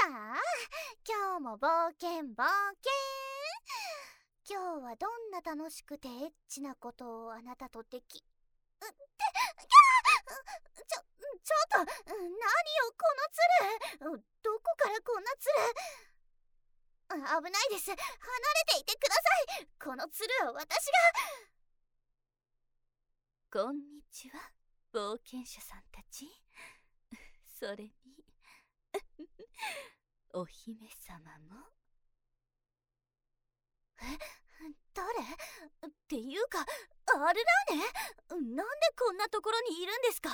あ、今日も冒険冒険。今日はどんな楽しくてエッチなことをあなたとできちょっと、何よこの鶴。どこからこんな鶴。危ないです。離れていてください。この鶴は私が。こんにちは、冒険者さんたち。それにお姫様も。 誰っていうか、アルラーネ。なんでこんなところにいるんですか？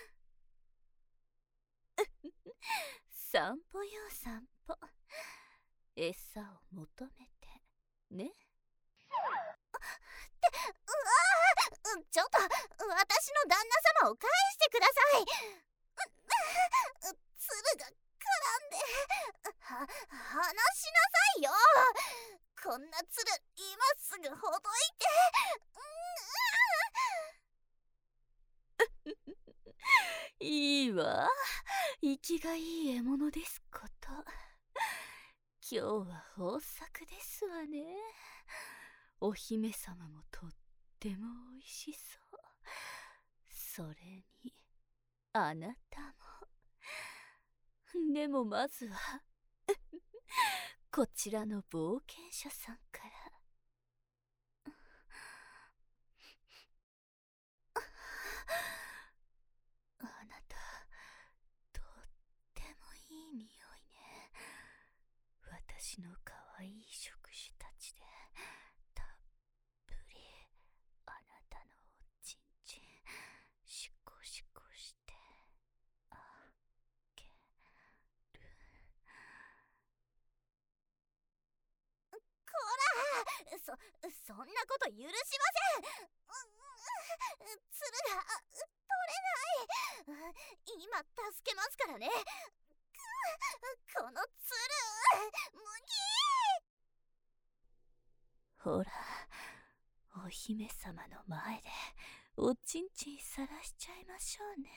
散歩よ、散歩。餌を求めてね。 ちょっと、私の旦那様を返してください。鶴が絡んで離しなさいよ。こんな鶴今すぐほどいて。いいわ、生きがいい獲物ですこと。今日は豊作ですわね。お姫様もとってもおいしそう。それにあなたも。でもまずはこちらの冒険者さんから。あなた、とってもいい匂いね。私の可愛い触手たちでたっぷりあなたのおちんちんシコシコしてあげる。 こら、そんなこと許しません。鶴が取れない。今助けますからね。この鶴、 ほら、お姫様の前でおちんちんさらしちゃいましょうね。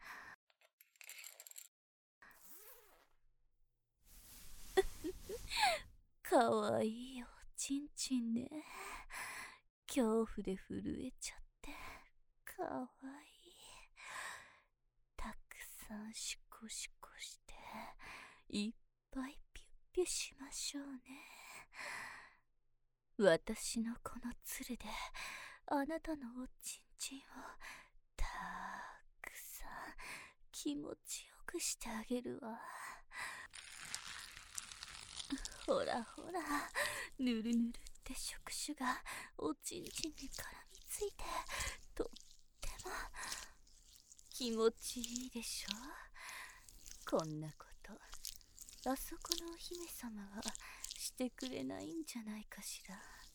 かわいいおちんちんね。恐怖で震えちゃってかわいい。たくさんシコシコしていっぱいピュッピュしましょうね。私のこの鶴であなたのおちんちんをたくさん気持ちよくしてあげるわ。ほらほら、ぬるぬるって触手がおちんちんに絡みついてとっても気持ちいいでしょ。こんなことあそこのお姫様はしてくれないんじゃないかしら。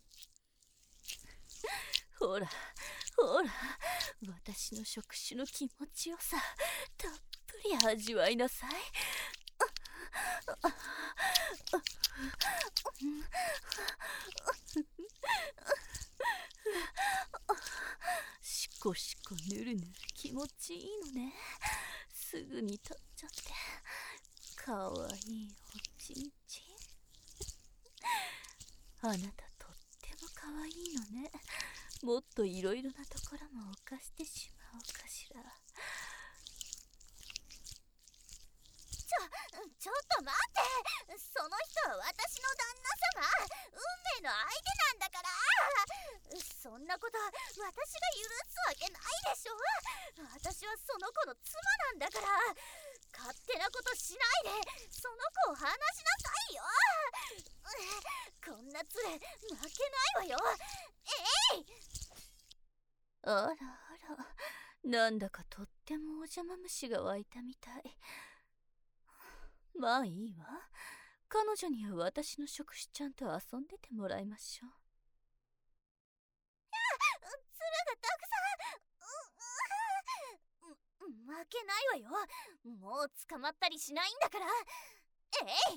ほらほら、私の触手の気持ちよさたっぷり味わいなさい。シコシコぬるぬる気持ちいいのね。すぐに取っちゃってかわいいおちんちん。あなたとってもかわいいのね。もっといろいろなところも犯してしまおうかしら。 ちょっと待って。その人は私の旦那様。運命の相手なんだから。そんなこと私が許すわけないでしょ。私はその子の妻なんだから。勝手なことしないでその子を離しなさいよ。こんな連れ負けないわよ。 あらあら、なんだかとってもお邪魔虫が湧いたみたい。まあいいわ。彼女には私の触手ちゃんと遊んでてもらいましょう。 鶴がたくさん。負けないわよ。もう捕まったりしないんだから。や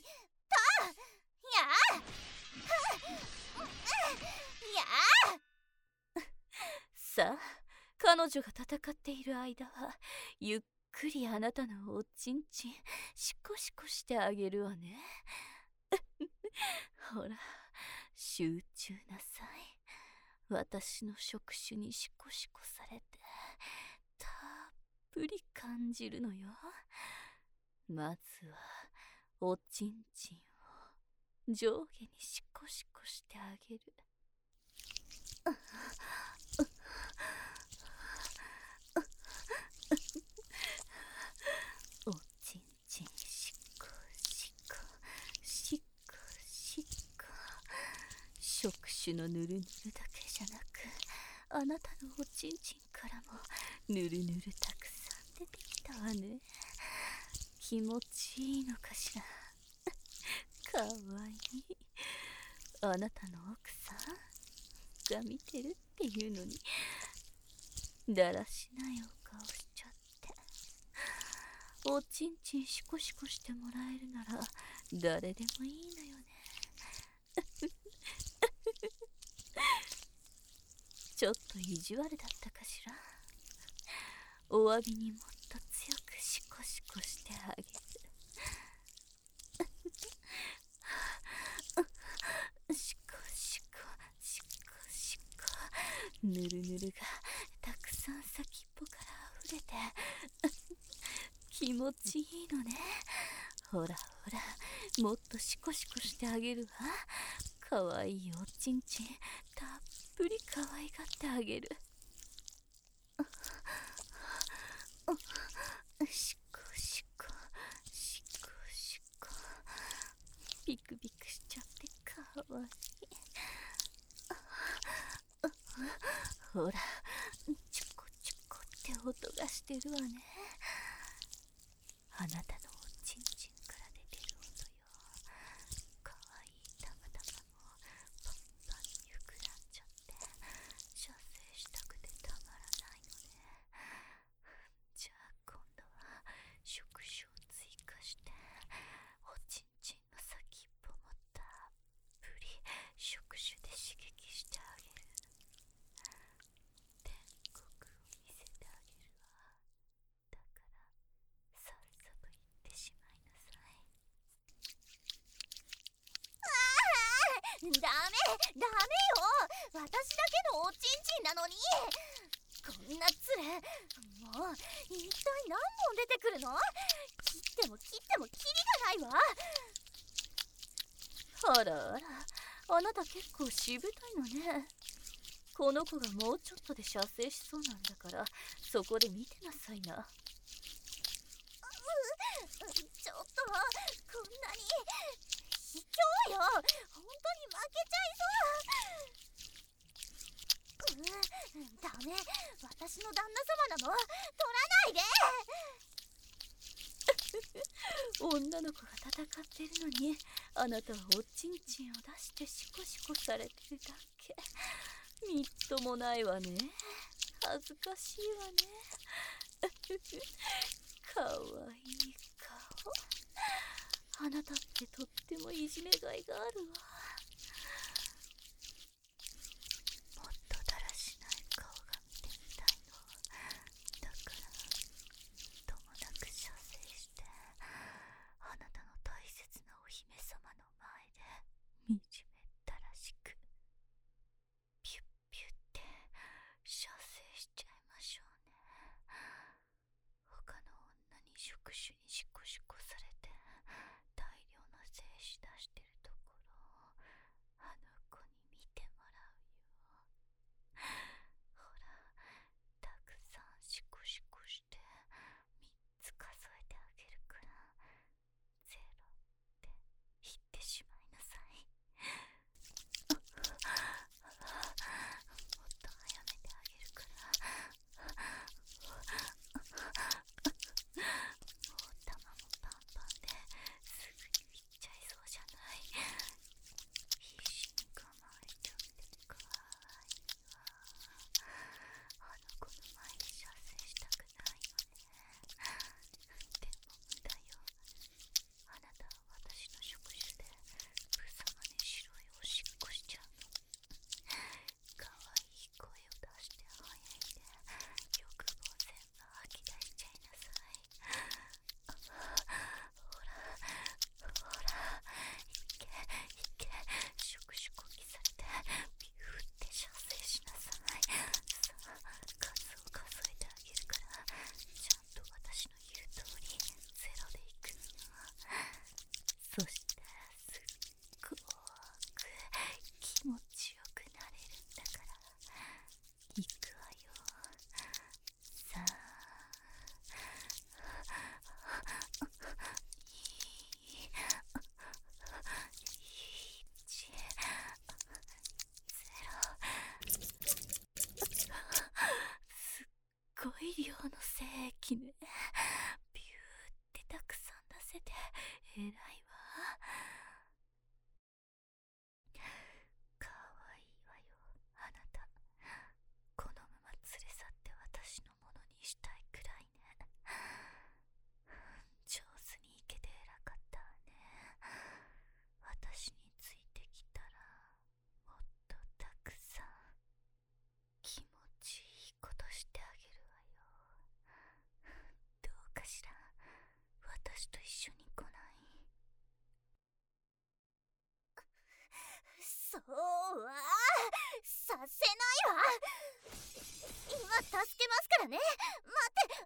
さあ、彼女が戦っている間はゆっくりあなたのおちんちんシコシコしてあげるわね。ほら、集中なさい。私の触手にシコシコされてたっぷり感じるのよ。まずはおちんちんを上下にシコシコしてあげる。おちんちんシコシコシコシコ。触手のぬるぬるだけじゃなく、あなたのおちんちんからもぬるぬるたくさん出てきたわね。気持ちいいのかしら。かわいい。あなたの奥さんが見てるっていうのにだらしないお顔しちゃって。おちんちんシコシコしてもらえるなら誰でもいいのよね。ちょっと意地悪だったかしら。お詫びにもっと強くシコシコしてあげる。シコシコシコシコ。ぬるぬるがたくさん先っぽから溢れて気持ちいいのね。ほらほら、もっとシコシコしてあげるわ。かわいいおちんちんたっぷりかわいがってあげる。シコシコシコシコ。ビクビクしちゃってかわいい。ほら、チョコチョコって音がしてるわね。あなたのおちんちんから出てる音よ。かわいい玉々もパンパンに膨らんじゃって射精したくてたまらないのね。じゃあ今度は触手を追加しておちんちんの先っぽもたっぷり触手で刺激してあげる。天国を見せてあげるわ。だからさっさと行ってしまいなさい。 ダメよ。私だけのおちんちんなのに。こんなツレ、もう一体何本出てくるの。切っても切ってもキリがないわ。 あらあら、あなた結構しぶといのね。この子がもうちょっとで射精しそうなんだから、そこで見てなさいな。 ちょっとこんなに卑怯よ。本当に負けちゃいそう。ダメ、私の旦那様なの。取らないで。 女の子が戦ってるのに、あなたはおちんちんを出してシコシコされてるだけ。みっともないわね。恥ずかしいわね。かわいい顔。あなたってとってもいじめがいがあるわ。もっとだらしない顔が見てみたいの。だからともなく射精してあなたの大切なお姫様の前で惨めったらしくピュッピュッって射精しちゃいましょうね。他の女に触手にシコシコされて大量の精子出してるところをそしてすっごく気持ちよくなれるんだから。いくわよ。さあ、すっごい量の精液ね。ビューってたくさん出せて偉いわ。かわいいわよ、あなた。このまま連れ去って私のものにしたいくらいね。上手にいけて偉かったわね。私についてきたらもっとたくさん気持ちいいことしてあげるわよ。どうかしら、私と一緒に来ない？ そうはさせないわ。今助けますからね。待って。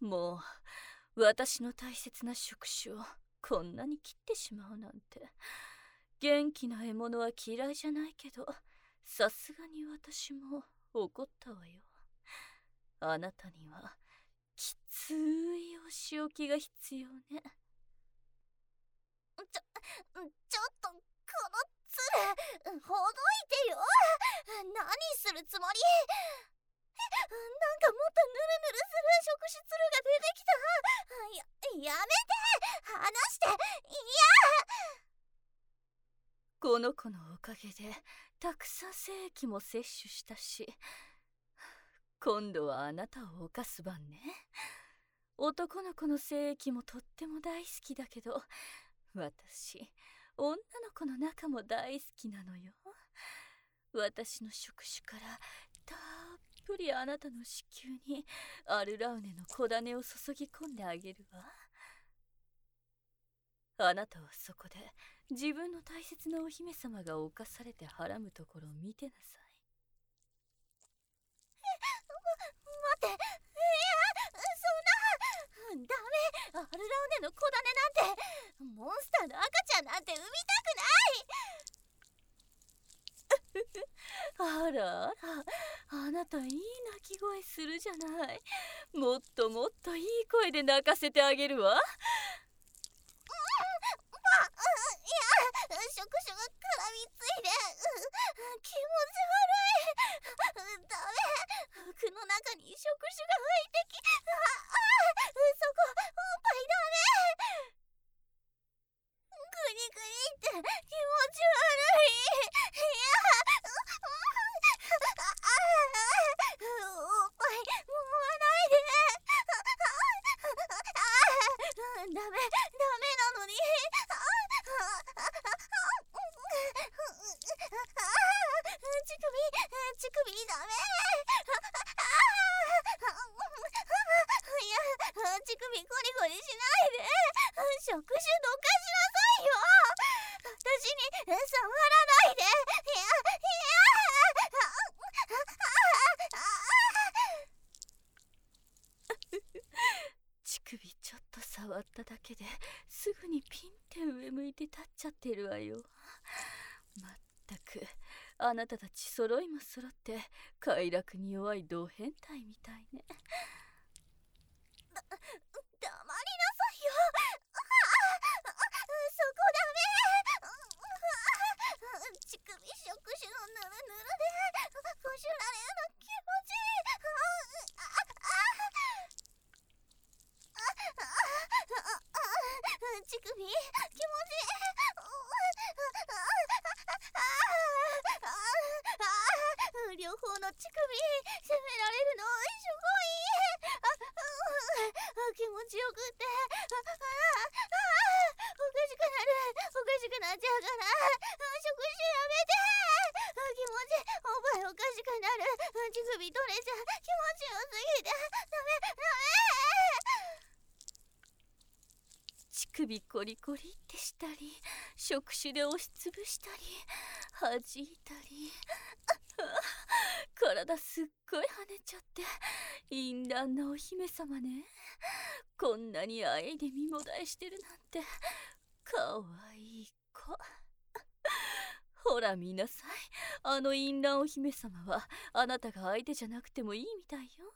もう私の大切な触手をこんなに切ってしまうなんて。元気な獲物は嫌いじゃないけど、さすがに私も怒ったわよ。あなたにはきついお仕置きが必要ね。 ちょっとこの鶴ほどいてよ。何するつもり？なんかもっとヌルヌルする触手鶴が出てきた。やめて、離して。いや、 この子のおかげでたくさん精液も摂取したし、今度はあなたを犯す番ね。男の子の精液もとっても大好きだけど、私女の子の中も大好きなのよ。私の触手からたっぷりあなたの子宮にアルラウネの小種を注ぎ込んであげるわ。あなたはそこで自分の大切なお姫様が侵されてはらむところを見てなさい。 待って。そんな。ダメ。アルラウネの小種なんて、モンスターの赤ちゃんなんて産みたくない。 あらあら、あなたいい鳴き声するじゃない。もっともっといい声で泣かせてあげるわ。 触手が絡みついで、気持ち悪い。ダメ。服の中に触手が入ってき、そこおっぱいダメ。グニグニって気持ち悪い。いや、おっぱい揉まないで。ダメなのに。乳首ダメ。いや、乳首ゴリゴリしないで。触手どかしなさいよ。私に触らないで。 乳首ちょっと触っただけですぐにピンって上向いて立っちゃってるわよ。まったくあなたたち揃いも揃って快楽に弱いド変態みたいね。 黙りなさいよ。そこダメ。乳首触手のヌルヌルでこしられるの気持ちいい。乳首気持ちいい。両方の乳首責められるのすごい。気持ちよくっておかしくなっちゃうから、触手やめて。気持ちおっぱいおかしくなる。乳首取れちゃう。気持ちよすぎてダメ。 乳首コリコリってしたり、触手で押しつぶしたり弾いたり体すっごい跳ねちゃって淫乱なお姫様ね。こんなに愛で身もだえしてるなんてかわいい子。ほら見なさい、あの淫乱お姫様はあなたが相手じゃなくてもいいみたいよ。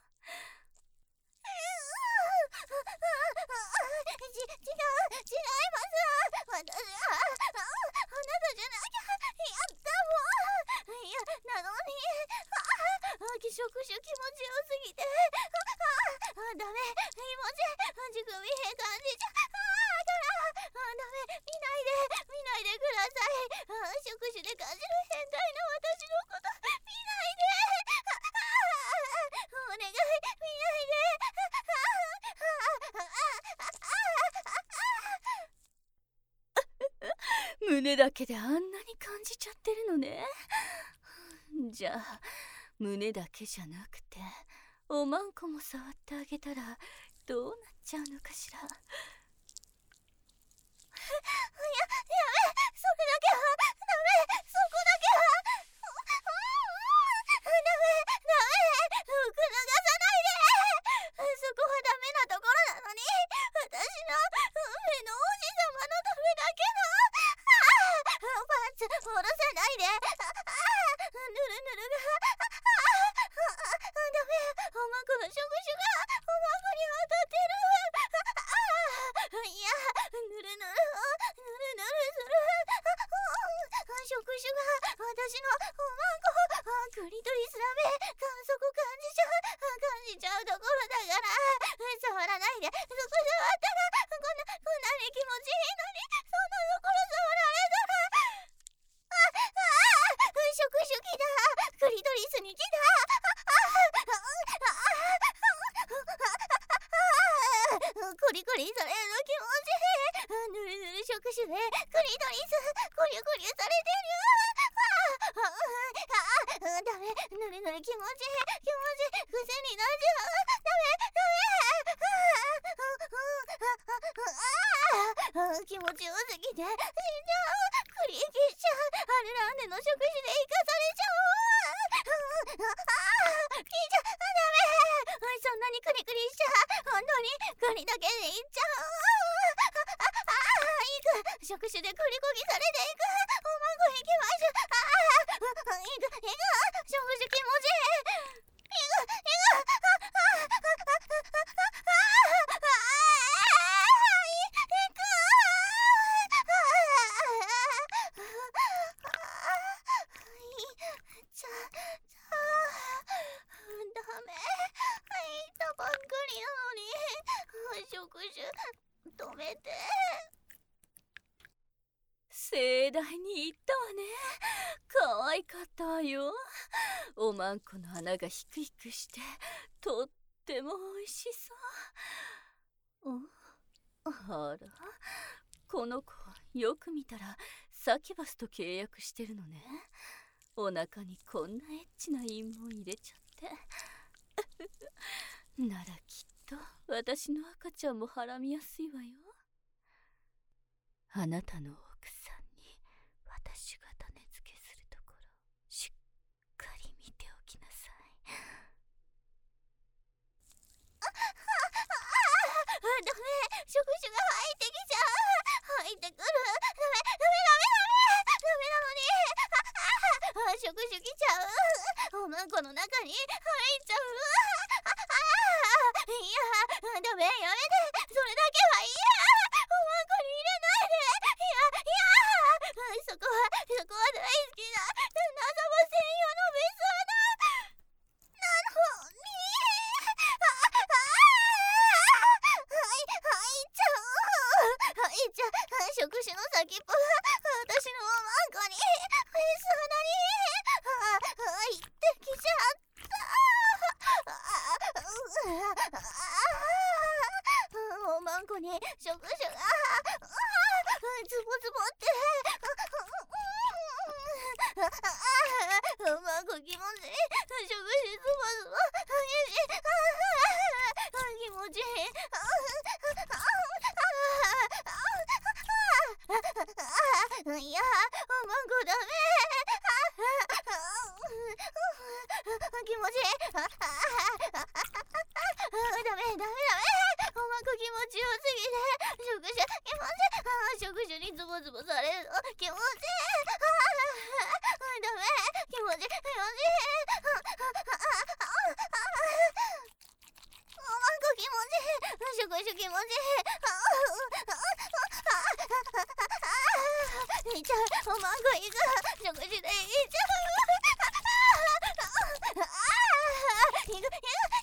違います。私はあなたじゃなきゃやったもん。いや、なのに気触手気持ちよすぎてダメ、気持ち乳首へ感じちゃダメ、見ないでください。触手で感じる変態な私のこと見ないで。お願い、見ないで。 胸だけであんなに感じちゃってるのね。じゃあ胸だけじゃなくておまんこも触ってあげたらどうなっちゃうのかしら。 やめ、それだけはダメ、そこだけはダメ、服脱がさないで。そこはダメなところなのに、私の運命の王子様のためだけのパンツ下ろさないで。ぬるぬるがダメ、おまんこの触手がおまんこに当たってる。いや、ぬるぬるする。触手が私のおまんこクリトリスだめ、そこ感じちゃうところだから触らないで。そこ触ったらこんなに気持ちいいのに、そんなところ触られたら触手来た、クリトリスに来た。コリコリされるの気持ちいい。ぬるぬる触手でクリトリスコリコリされてる。ダメ、ぬるぬる気持ちいい、癖になっちゃう。ダメ、気持ちよすぎて死んじゃう。クリキしちゃう。アルランデの触手で生かされちゃう。聞いちゃダメ、そんなにクリクリしちゃう。本当にクリだけでいっちゃう。いく、触手でクリコギされていく。おまんこ行きましょう。いく、触手気持ちいい。ダメ、行ったばっかりなのに触手止めて。 盛大に言ったわね。可愛かったわよ。おまんこの穴がヒクヒクしてとっても美味しそう。あら、この子よく見たらサキュバスと契約してるのね。お腹にこんなエッチな陰謀入れちゃってならきっと私の赤ちゃんもはらみやすいわよ。あなたの奥さんに私が種付けするところしっかり見ておきなさい。 ダメ、触手が入ってきちゃう。入ってくる。ダメなのに触手来ちゃう。おまんこの中に入っちゃう。いや、ダメ、やめて。それだけはいいや。おまんこに入れないで。そこは大好きな旦那様専用の別荘だ。なのに入っちゃう。触手の先っぽが私のおまんこにフェイス鼻に入ってきちゃった。おまんこに触手がズボズボっておまんこ気持ちいい。触手ズボズボ激しい。気持ちいい。いや、おまんおまんこ行く。食事で行っちゃう。行く。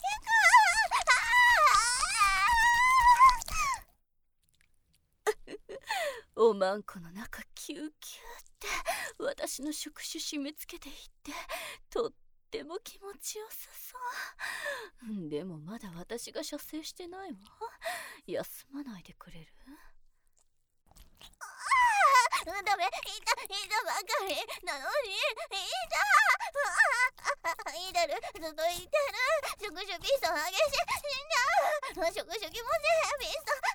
おまんこの中キューキューって私の触手締め付けていってとっても気持ちよさそう。でもまだ私が射精してないわ。休まないでくれる？ ダメ、いたばかりなのに、いたる、ずっといてる。触手ピスト激しい、死んじゃう。触手気持ちいい、ピスト。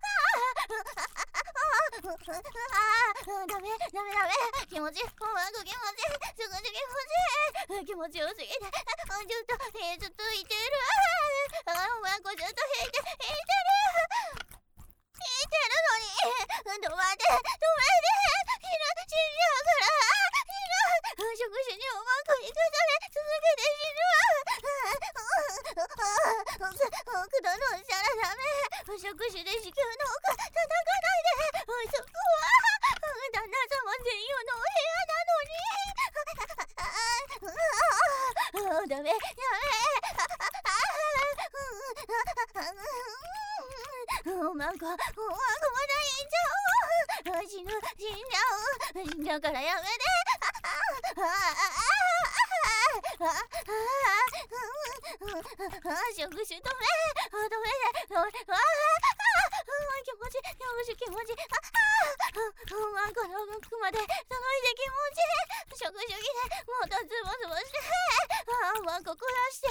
ダメ、気持ちいい、おまんこ気持ちいい、触手気持ちいい、気持ちよすぎて、ずっといてる。おまんこずっと引いてる。止めて、死んじゃうから。触手におまんこ行くそれ続けて死ぬわ。奥とのしたらダメ。触手で子宮の奥叩かないで。そこは旦那様専用のお部屋なのに。ダメ。おまんこまだいんじゃう。死んじゃうからやめて。触手止めて。気持ちいい。おまんこの奥まで届いて気持ちいい。触手着でもっとズボズボして。おまんこ殺して。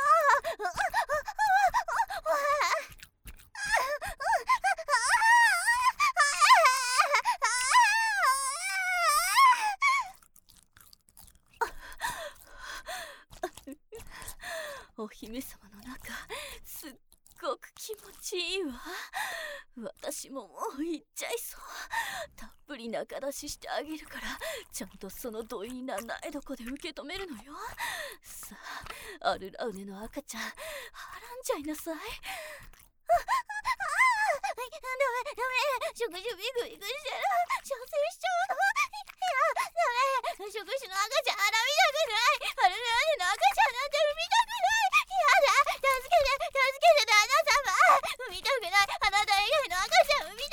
お姫様の中すっごく気持ちいいわ。私ももう行っちゃいそう。たっぷり中出ししてあげるからちゃんとその土井な苗床で受け止めるのよ。さあ、アルラウネの赤ちゃんはらんじゃいなさい。 ダメ、触手ビクビクしてる。射精しちゃうの。ダメ、触手の赤ちゃん洗いたくない。アルラーネの赤ちゃんなんて産みたくない。やだ、助けて旦那様。産みたくない。あなた以外の赤ちゃん産み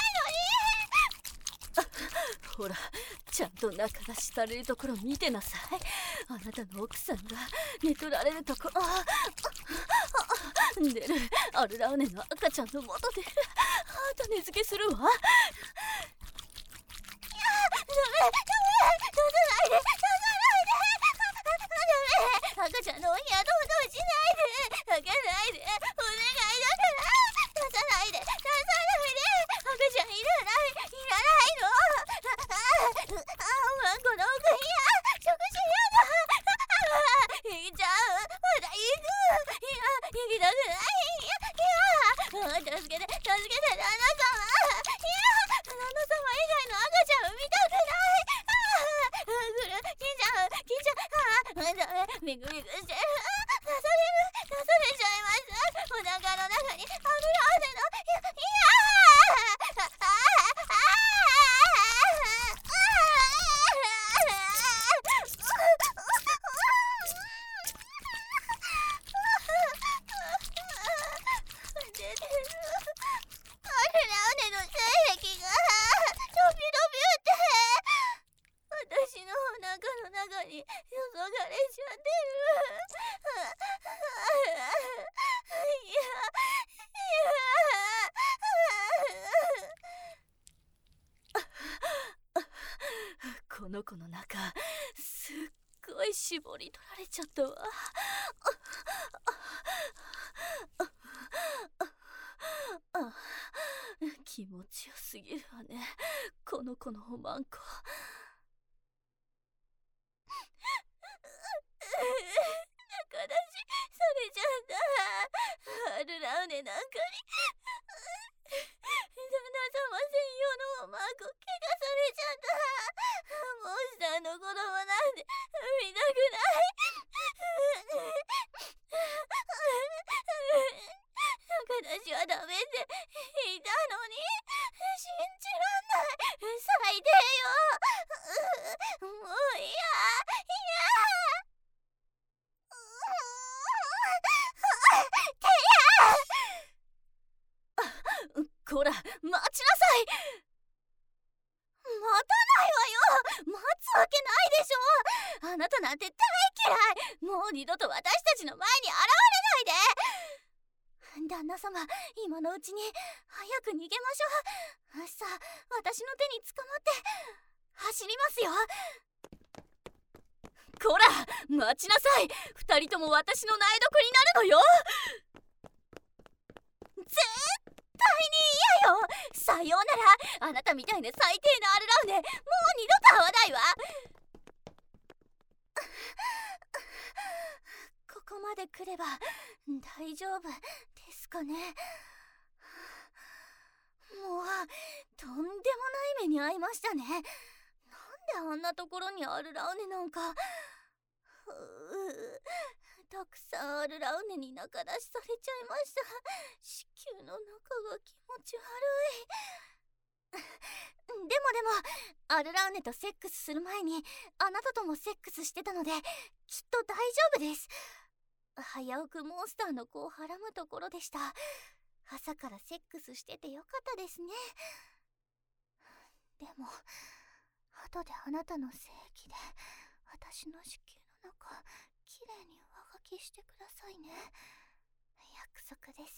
たくないのに。 ほら、ちゃんと中出しされるところ見てなさい。あなたの奥さんが寝取られるところ。出る。アルラウネの赤ちゃんの元で種付けするわ。 ダメ、出さないで。赤ちゃんのお部屋としないで。開けないで。お願いだから。出さないで。赤ちゃんいらないの。おまんこの奥部屋。触手やだ。行っちゃう。まだ行く。行きたくない。助けて旦那様。旦那様以外の赤ちゃん産みたくない。来ちゃう。ダメ、ビクビクしてる。出されちゃいます。お腹の中にアルラーネの出てる。アルラーネの精液がドビって。私のお腹の中に注がれちゃってる。 この子の中すっごい絞り取られちゃったわ。気持ちよすぎるわね、この子のおまんこ。 中出しされちゃった。アルラウネなんかに旦那様専用のおまんこ怪我されちゃった。モンスターの子供なんて産みたくない。中出しはダメって言ったのに信じらんない。最低よ。 たなんて大嫌い。もう二度と私たちの前に現れないで。旦那様、今のうちに早く逃げましょう。さあ、私の手に捕まって走りますよ。こら、待ちなさい。二人とも私の苗毒になるのよ。絶対に嫌よ。さようなら。あなたみたいな最低なアルラウネ、もう二度と会わないわ。ここまで来れば大丈夫ですかね。もうとんでもない目に遭いましたね。なんであんなところにアルラウネなんか。たくさんアルラウネに仲出しされちゃいました。子宮の中が気持ち悪い。でもアルラウネとセックスする前にあなたともセックスしてたので、きっと大丈夫です。危うくモンスターの子をはらむところでした。朝からセックスしててよかったですね。でも後であなたの精液で私の子宮の中きれいに上書きしてくださいね。約束です。